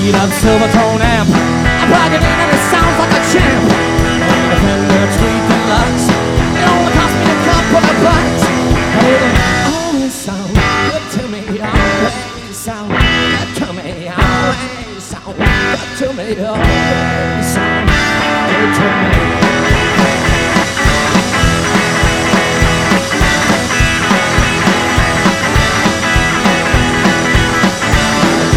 peanut silver tone amp. I plug it in and it sounds like a champ. And the Fender Tweed Deluxe, it only cost me a couple of bucks, but it'll always sound good to me. Always sound good to me. Always sound good to me. Always sound good to me.